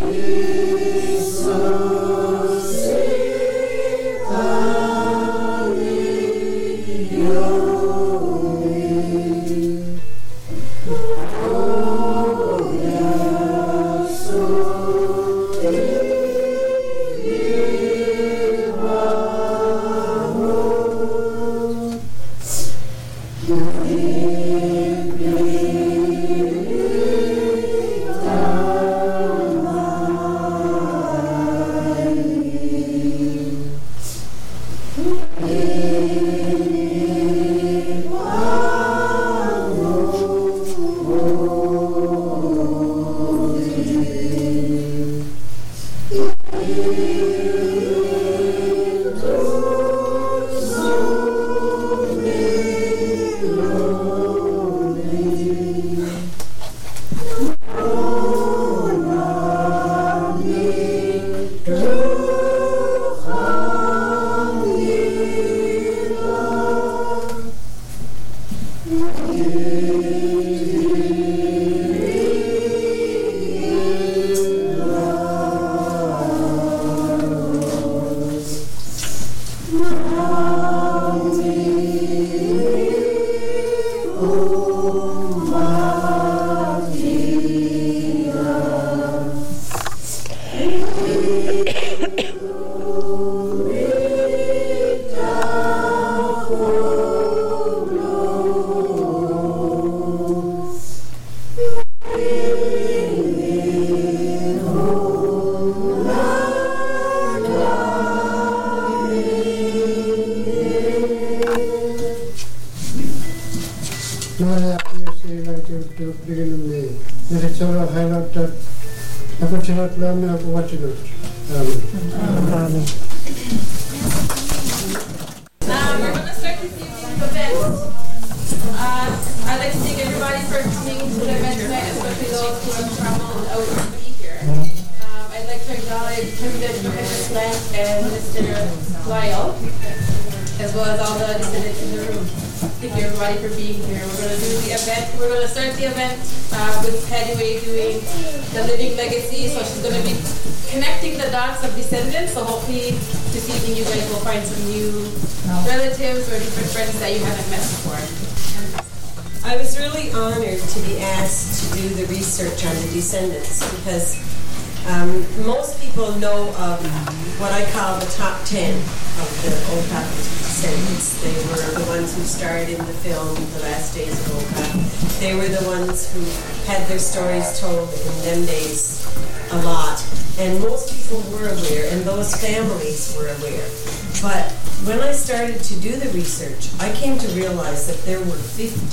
Stories told in them days a lot, and most people were aware, and those families were aware. But when I started to do the research, I came to realize that there were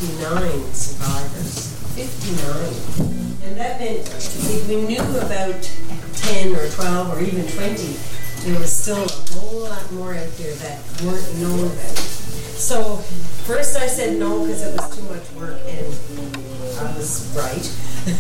59 survivors. 59. And that meant if we knew about 10 or 12 or even 20, there was still a whole lot more out there that weren't known about. So first I said no because it was too much work, and I was right.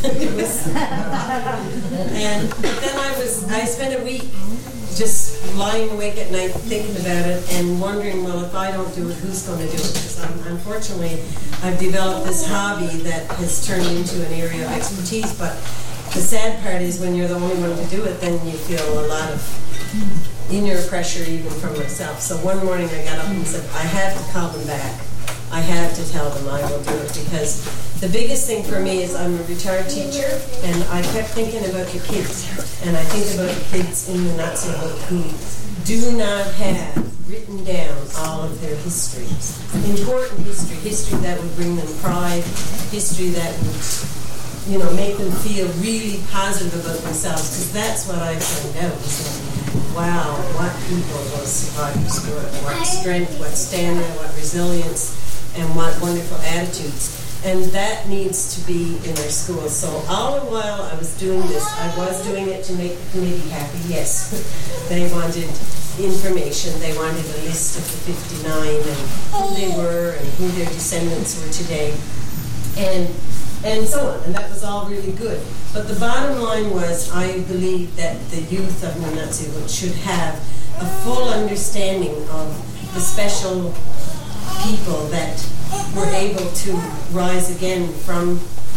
And then I spent a week just lying awake at night thinking about it and wondering, well, if I don't do it, who's going to do it? Because unfortunately, I've developed this hobby that has turned into an area of expertise, but the sad part is when you're the only one to do it, then you feel a lot of inner pressure even from myself. So one morning I got up and said, I have to call them back. I have to tell them I will do it, because the biggest thing for me is I'm a retired teacher, and I kept thinking about the kids, and I think about the kids in the Nazi book who do not have written down all of their history. Important history that would bring them pride, history that would, make them feel really positive about themselves, because that's what I found out, is that, wow, what people those survivors were, what strength, what stamina, what resilience, and what wonderful attitudes. And that needs to be in our schools. So all the while I was doing this, I was doing it to make the committee happy. Yes, they wanted information. They wanted a list of the 59 and who they were and who their descendants were today, and so on. And that was all really good. But the bottom line was, I believe that the youth of Nunatsiavut should have a full understanding of the special people that were able to rise again from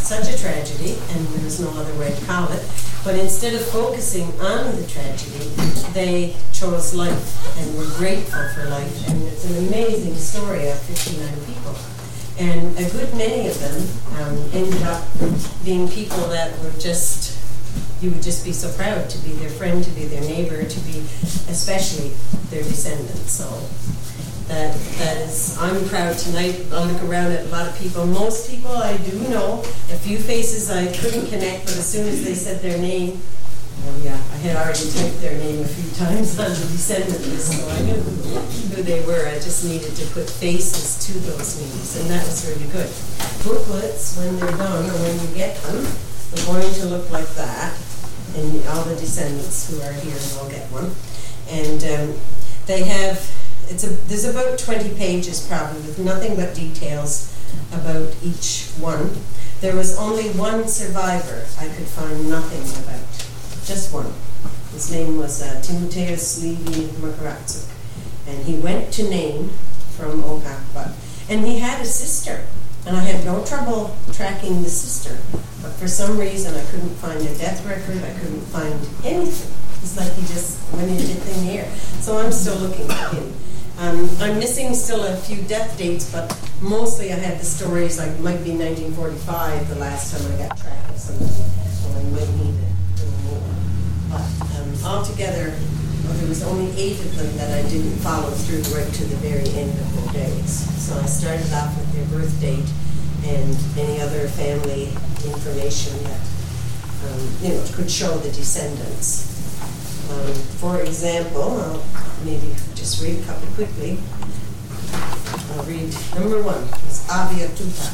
such a tragedy, and there was no other way to call it. But instead of focusing on the tragedy, they chose life and were grateful for life. And it's an amazing story of 59 people. And a good many of them ended up being people that were just, you would just be so proud to be their friend, to be their neighbor, to be especially their descendants. So that is, I'm proud tonight. I look around at a lot of people. Most people I do know, a few faces I couldn't connect, but as soon as they said their name, oh yeah, I had already typed their name a few times on the descendant list, so I knew who they were. I just needed to put faces to those names, and that was really good. Booklets, when they're done, or when you get them, they're going to look like that, and all the descendants who are here will get one. And they have, there's about 20 pages probably, with nothing but details about each one. There was only one survivor I could find nothing about. Just one. His name was Timotheus Levi Makaratsuk. And he went to Nain from Okakbat. And he had a sister. And I had no trouble tracking the sister. But for some reason I couldn't find a death record. I couldn't find anything. It's like he just went into thin air. So I'm still looking for him. I'm missing still a few death dates, but mostly I had the stories, like it might be 1945 the last time I got track of somebody. Well, I might need a little more. But altogether, there was only 8 of them that I didn't follow through right to the very end of their days. So I started off with their birth date and any other family information that could show the descendants. For example, I'll maybe just read a couple quickly. I'll read number 1. It's Avia Tupac.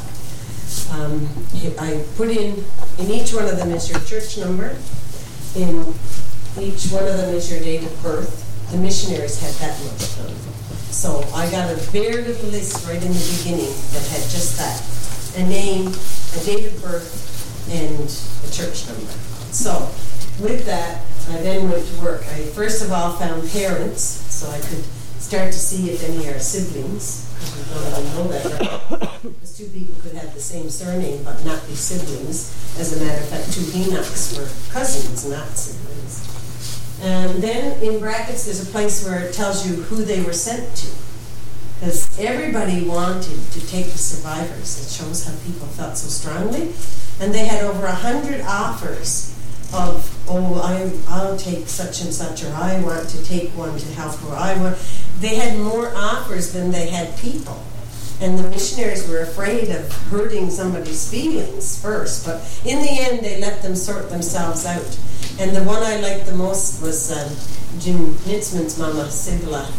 I put in each one of them is your church number. In each one of them is your date of birth. The missionaries had that much done. So I got a very little list right in the beginning that had just that. A name, a date of birth, and a church number. So with that, I then went to work. I first of all found parents, so I could start to see if any are siblings. Because we don't even know that, right? Because 2 people could have the same surname but not be siblings. As a matter of fact, 2 Enochs were cousins, not siblings. And then in brackets, there's a place where it tells you who they were sent to. Because everybody wanted to take the survivors. It shows how people felt so strongly. And they had over 100 offers of, I'll take such and such, or I want to take one to help, or they had more offers than they had people. And the missionaries were afraid of hurting somebody's feelings first, but in the end they let them sort themselves out. And the one I liked the most was Jim Nitzman's mama, Sigla.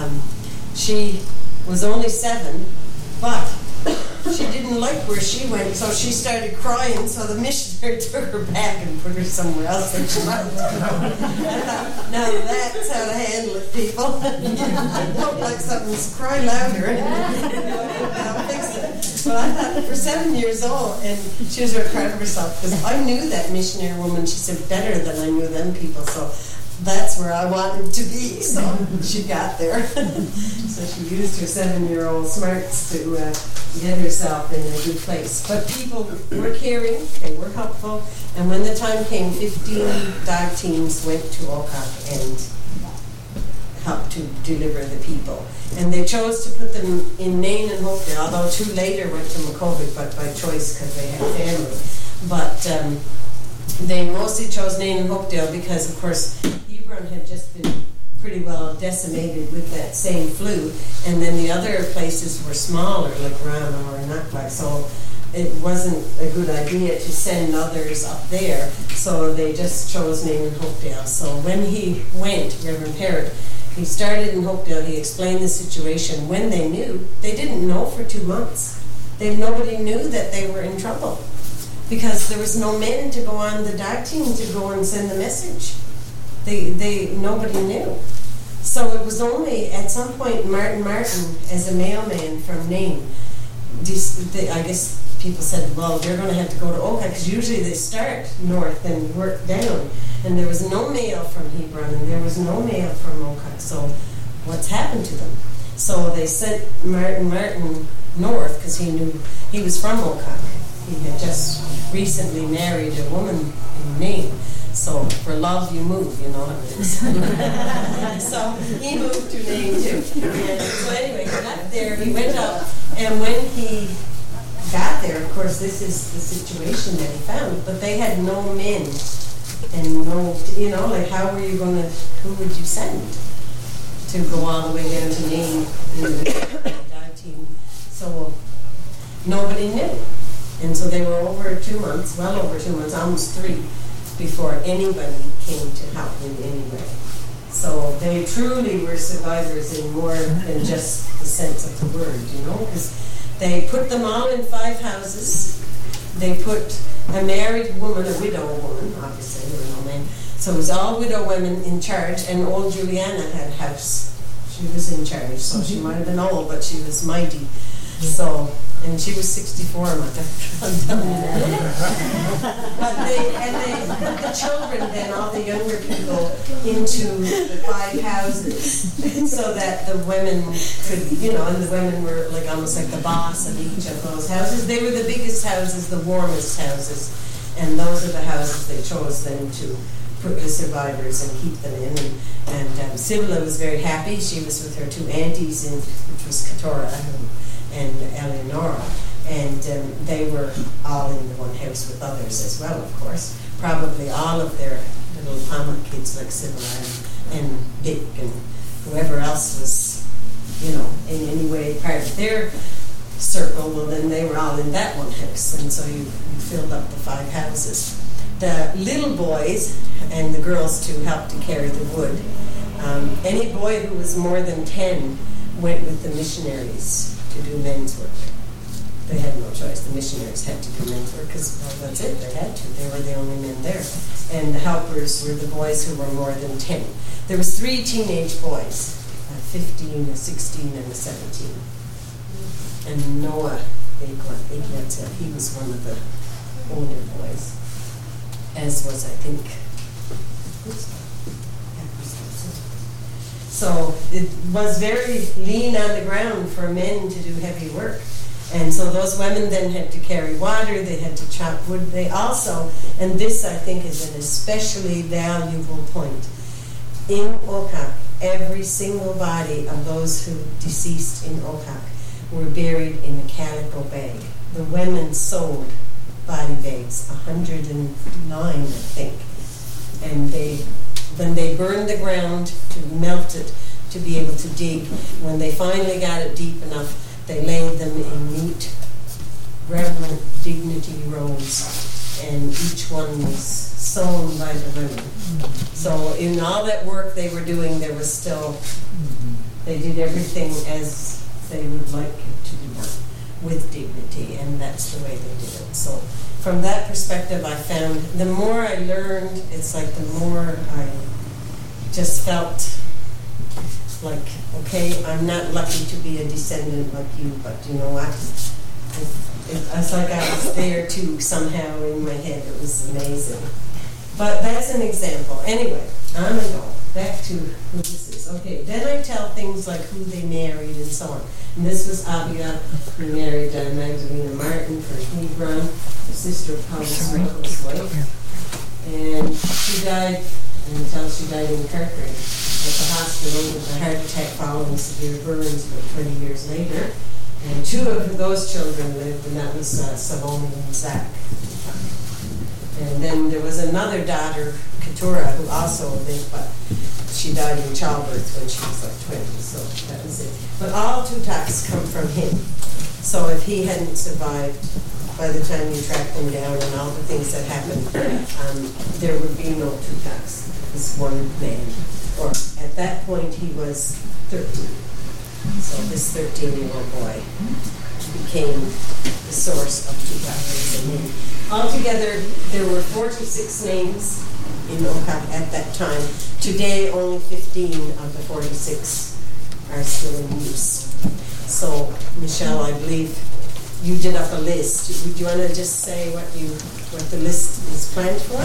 She was only 7, but she didn't like where she went, so she started crying, so the missionary took her back and put her somewhere else that she wanted to go. Now that's how to handle it, people. Don't like something, cry louder. I'll fix it. But I thought, for 7 years old, and she was very proud of herself, because I knew that missionary woman, she said, better than I knew them people, so that's where I wanted to be, so she got there. So she used her 7-year-old smarts to get herself in a good place. But people were caring, they were helpful, and when the time came, 15 dive teams went to Okak and helped to deliver the people. And they chose to put them in Nain and Hopedale, although 2 later went to Makhovik, but by choice because they had family. But they mostly chose Nain and Hopedale because, of course, Hebron had just been pretty well decimated with that same flu, and then the other places were smaller, like Rama or Nakba, so it wasn't a good idea to send others up there, so they just chose Nain and Hopedale. So when he went, Reverend Parrott, he started in Hopedale, he explained the situation. When they knew, they didn't know for 2 months. Nobody knew that they were in trouble, because there was no men to go on the dive team to go and send the message. Nobody knew. So it was only at some point Martin, as a mailman from Nain, I guess people said, well, they're going to have to go to Okak, because usually they start north and work down. And there was no mail from Hebron, and there was no mail from Okak. So what's happened to them? So they sent Martin north, because he knew he was from Okak. he had just recently married a woman in Nain. So for love you move, you know how it is. So he moved to Nain too. And so anyway, he got there, he went up, and when he got there, of course, this is the situation that he found, but they had no men and no, you know, like how were you going to, who would you send to go all the way down to Nain in the dive team? So nobody knew. And so they were over 2 months, well over 2 months, almost 3, before anybody came to help in any way. So they truly were survivors in more than just the sense of the word, you know, because they put them all in 5 houses. They put a married woman, a widow woman, obviously, there were no men. So it was all widow women in charge, and old Juliana had a house. She was in charge, so she might have been old, but she was mighty. So, and she was 64, mother. I'm telling you that. But they put the children then, all the younger people, into the 5 houses, so that the women could, you know, and the women were like almost like the boss of each of those houses. They were the biggest houses, the warmest houses, and those are the houses they chose then to put the survivors and keep them in. And Sibila was very happy. She was with her 2 aunties, which was Keturah and Eleonora, and they were all in the one house with others as well, of course. Probably all of their little Pama kids like Sibila and Dick and whoever else was, you know, in any way part of their circle, well then they were all in that one house, and so you filled up the 5 houses. The little boys and the girls too helped to carry the wood. Any boy who was more than 10 went with the missionaries to do men's work. They had no choice. The missionaries had to do men's work because, well, that's it. They had to. They were the only men there. And the helpers were the boys who were more than 10. There was 3 teenage boys, a 15, a 16, and a 17. And Noah Ignatieff, he was one of the older boys, as was, I think, so it was very lean on the ground for men to do heavy work. And so those women then had to carry water, they had to chop wood. They also, and this I think is an especially valuable point, in Okak, every single body of those who deceased in Okak were buried in a calico bag. The women sewed body bags, 109 I think. And then they burned the ground to melt it to be able to dig. When they finally got it deep enough, they laid them in neat, reverent dignity rows, and each one was sewn by the women. So in all that work they were doing, there was still, they did everything as they would like it to be done, with dignity, and that's the way they did it. So from that perspective, I found the more I learned, it's like the more I just felt like, okay, I'm not lucky to be a descendant like you, but you know what? It's like I was there too, somehow in my head. It was amazing. But that's an example. Anyway, on and go. Back to who this is. Okay, then I tell things like who they married and so on. And this was Abia, who married Magdalena Martin for Hebron, the sister of Paul's uncle's wife. And she died, and until she died in Kerkrade at the hospital with a heart attack following severe burns, but 20 years later. And 2 of those children lived, and that was Salome and Zach. And then there was another daughter, Keturah, who also lived, but she died in childbirth when she was like 20, so that was it. But all Tutaks come from him. So if he hadn't survived, by the time you track them down and all the things that happened, there would be no Tutaks. It was one man. Or at that point, he was 13. So this 13-year-old boy became the source of Tutaks. Altogether, there were 46 names in Okak at that time. Today, only 15 of the 46 are still in use. So, Michelle, I believe you did up a list. Do you want to just say what the list is planned for?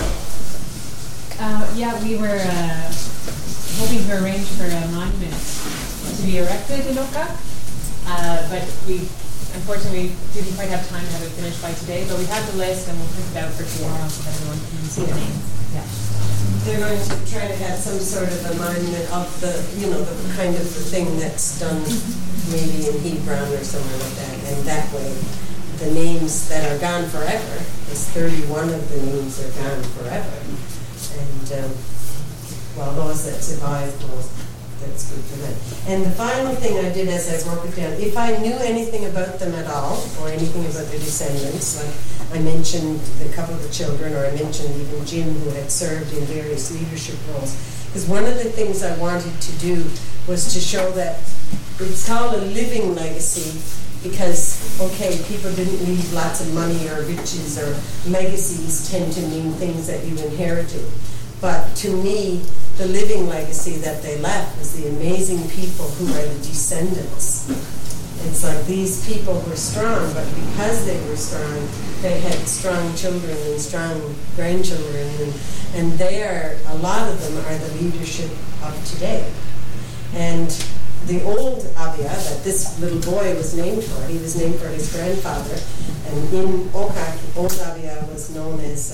Yeah, we were hoping to arrange for a monument to be erected in Okak, but we unfortunately, we didn't quite have time to have it finished by today, but we have the list and we'll print it out for tomorrow so that everyone can see the names. Yeah. They're going to try to have some sort of alignment of the, the kind of the thing that's done maybe in Hebron or somewhere like that. And that way, the names that are gone forever, because 31 of the names are gone forever. And, well, those that survive, well, that's good for them. And the final thing I did as I broke it down, if I knew anything about them at all, or anything about their descendants, like I mentioned a couple of the children, or I mentioned even Jim, who had served in various leadership roles. Because one of the things I wanted to do was to show that it's called a living legacy, because, okay, people didn't leave lots of money or riches, or legacies tend to mean things that you inherited. But to me, the living legacy that they left was the amazing people who are the descendants. It's like these people were strong, but because they were strong, they had strong children and strong grandchildren, and they are, a lot of them are the leadership of today. And the old Abia that this little boy was named for, he was named for his grandfather, and in Okak, old Abia was known as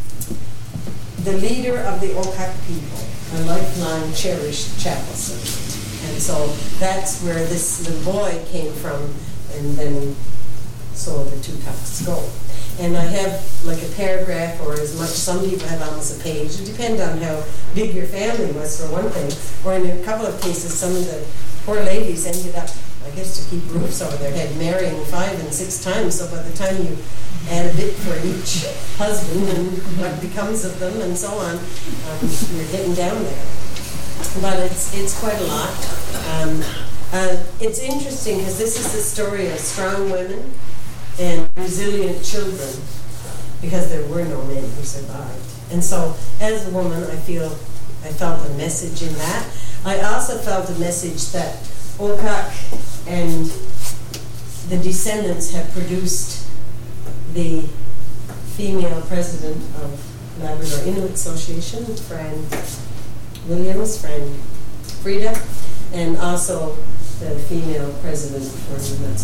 the leader of the Okak people, a lifelong cherished chapel servant. And so that's where this little boy came from, and then so the two tucks go. And I have like a paragraph, or as much, some people have almost a page. It depends on how big your family was, for one thing. Or in a couple of cases, some of the poor ladies ended up, I guess, to keep roofs over their head, marrying 5 and 6 times. So by the time you add a bit for each husband and what becomes of them and so on, you're getting down there. But it's quite a lot. It's interesting because this is the story of strong women and resilient children, because there were no men who survived. And so as a woman, I felt a message in that. I also felt a message that Okak and the descendants have produced the female president of Labrador Inuit Association, Fran Williams, Fran Frida, and also the female president for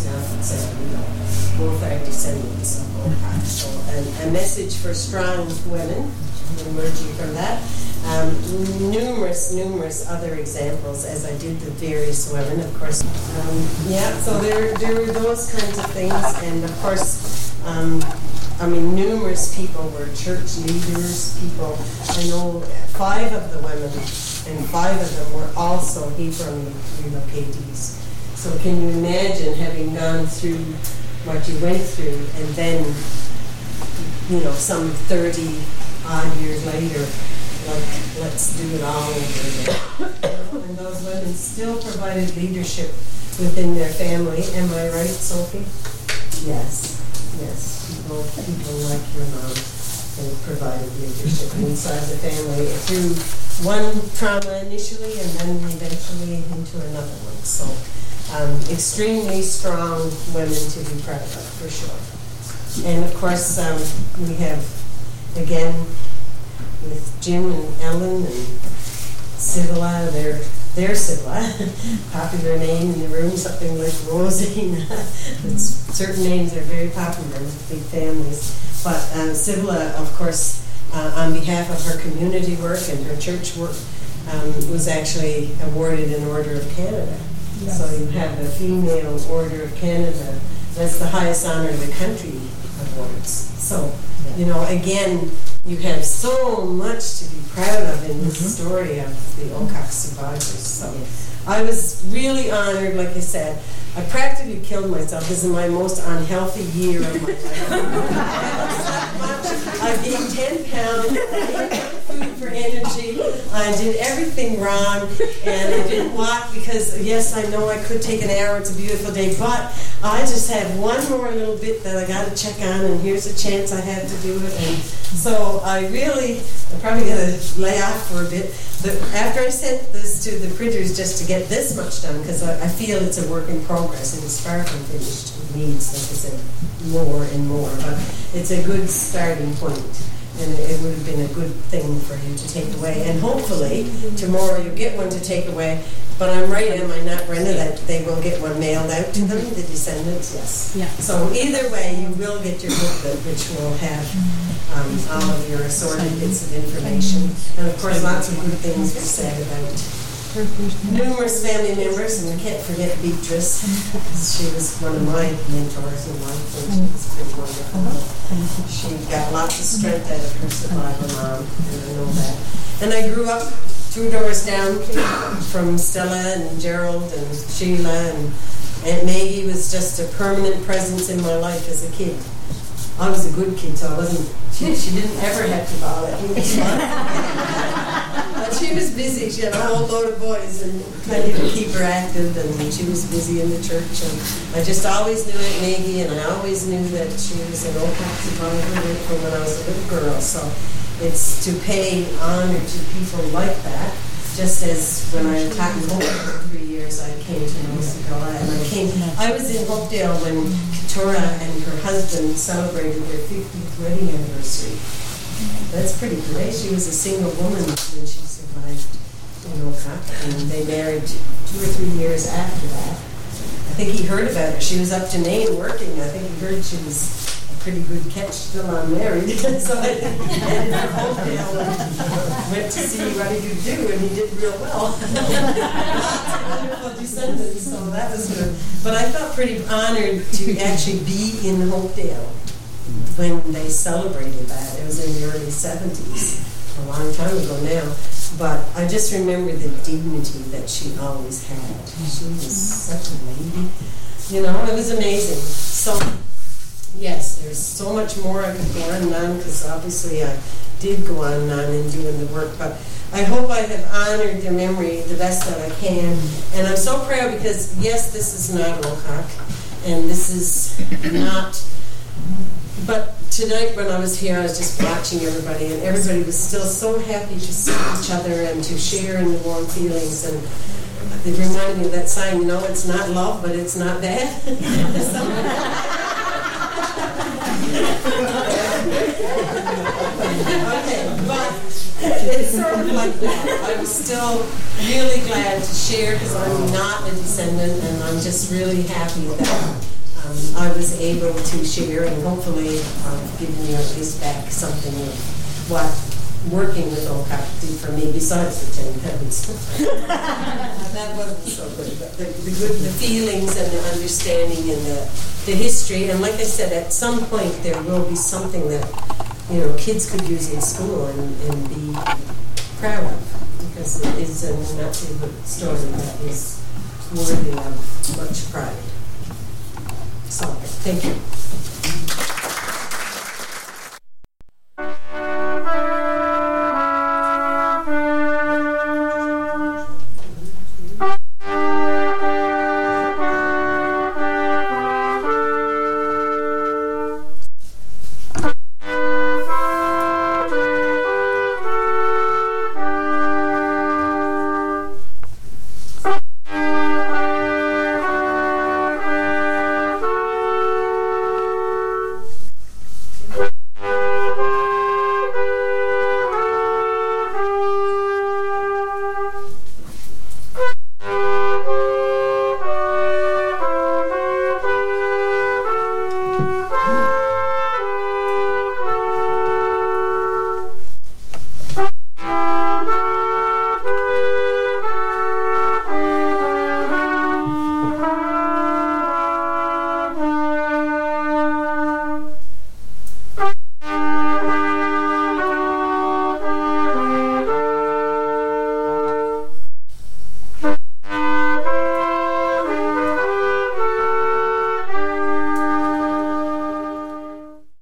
Nutsgath. Both are descendants of Okak. So a message for strong women emerging from that. Numerous other examples as I did the various women, of course. So there were those kinds of things, and of course, numerous people were church leaders, people. I know 5 of the women, and 5 of them were also Hebron relocatees. So can you imagine having gone through what you went through, and then, some 30 odd years later, like, let's do it all over again. And those women still provided leadership within their family. Am I right, Sophie? Yes. People like your mom who provided leadership inside the family through one trauma initially and then eventually into another one. So extremely strong women to be proud of, for sure. And of course, we have, again, with Jim and Ellen and Sibilla, their Sibilla, popular name in the room, something like Rosina. Certain names are very popular with big families. But Sibilla, of course, on behalf of her community work and her church work, was actually awarded an Order of Canada. Yes. So you have the Female Order of Canada. That's the highest honor in the country awards. So, again, you have so much to be proud of in this story of the Okak survivors. So I was really honored, like I said. I practically killed myself. This is my most unhealthy year of my life. I gained 10 pounds. I ate food for energy. I did everything wrong, and I didn't walk because, yes, I know I could take an hour. It's a beautiful day, but I just have one more little bit that I got to check on, and here's a chance I have to do it. And so I'm probably going to lay off for a bit. But after I sent this to the printers just to get this much done, because I feel it's a work in progress and it's far from finished. It needs, like I said, more and more. But it's a good starting point. And it would have been a good thing for you to take away. And hopefully, tomorrow you get one to take away. But I'm right, am I not, Brenda, that they will get one mailed out to them, the descendants? Yes. Yeah. So either way, you will get your booklet, which will have all of your assorted bits of information. And of course, lots of good things were said about numerous family members, and I can't forget Beatrice. She was one of my mentors in life, and she was pretty wonderful. She got lots of strength out of her survivor mom, and I know that. And I grew up 2 doors down from Stella and Gerald and Sheila, and Aunt Maggie was just a permanent presence in my life as a kid. I was a good kid, so I wasn't. She didn't ever have to bother me. But she was busy. She had a whole load of boys and plenty to keep her active, and she was busy in the church. And I just always knew Aunt Maggie, and I always knew that she was an OCAC survivor from when I was a little girl. So it's to pay honor to people like that. Just as when I taught in Hopedale for 3 years, I came to know Isabella, and I was in Hopedale when Keturah and her husband celebrated their 50th wedding anniversary. That's pretty great. She was a single woman when she survived in OCAC, and they married 2 or 3 years after that. I think he heard about her. She was up to Nain working. I think he heard she was pretty good catch still unmarried. So I headed to Hopedale and went to see what he could do, and he did real well. Wonderful descendants, so that was good. But I felt pretty honored to actually be in Hopedale when they celebrated that. It was in the early 70s, a long time ago now. But I just remember the dignity that she always had. She was such a lady. You know, it was amazing. So yes, there's so much more I could go on and on, because obviously I did go on and on in doing the work, but I hope I have honored their memory the best that I can. And I'm so proud because, yes, this is not OCAC, and this is not, but tonight when I was here, I was just watching everybody, and everybody was still so happy to see each other and to share in the warm feelings. And it reminded me of that sign, you know, it's not love, but it's not bad. Okay, but it's sort of like that. I was still really glad to share because I'm not a descendant, and I'm just really happy that I was able to share, and hopefully giving you at least back something of what working with OCAC did for me, besides the 10 pounds. That wasn't so good, but the feelings and the understanding and the history. And like I said, at some point there will be something that, you know, kids could use in school and be proud of, because it is a massive story that is worthy of much pride. So, thank you.